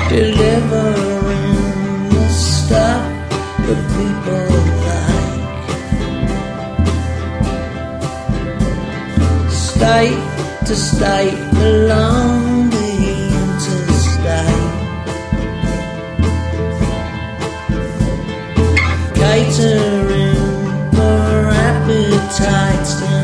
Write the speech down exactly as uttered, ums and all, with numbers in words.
delivering the stuff that people like. State to state along the interstate, catering for appetites.